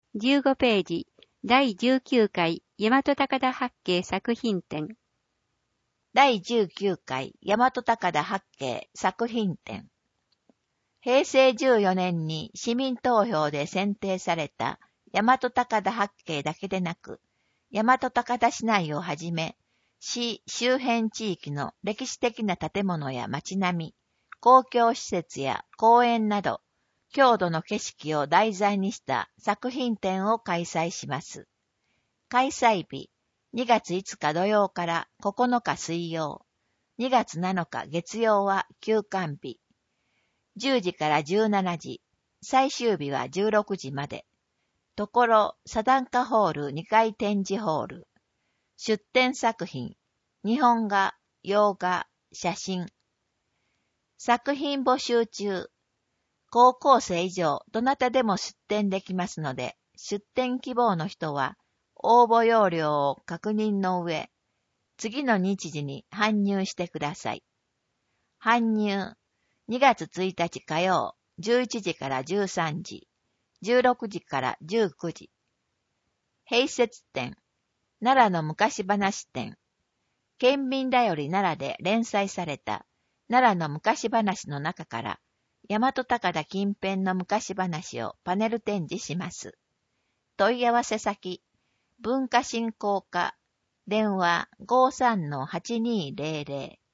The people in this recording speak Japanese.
15ページ、第19回大和高田八景作品展。 第19回大和高田八景作品展。平成14年に市民投票で選定された大和高田八景だけでなく、大和高田市内をはじめ、市周辺地域の歴史的な建物や街並み、公共施設や公園など、郷土の景色を題材にした作品展を開催します。開催日、2月5日土曜から9日水曜、2月7日月曜は休館日、10時から17時、最終日は16時まで。ところ、サダンカホール2階展示ホール。出展作品、日本画、洋画、写真。作品募集中。高校生以上、どなたでも出展できますので、出展希望の人は、応募要領を確認の上、次の日時に搬入してください。搬入、2月1日火曜、11時から13時、16時から19時。併設展、奈良の昔話展。県民だより奈良で連載された奈良の昔話の中から、大和高田近辺の昔話をパネル展示します。問い合わせ先、文化振興課、電話 53-8200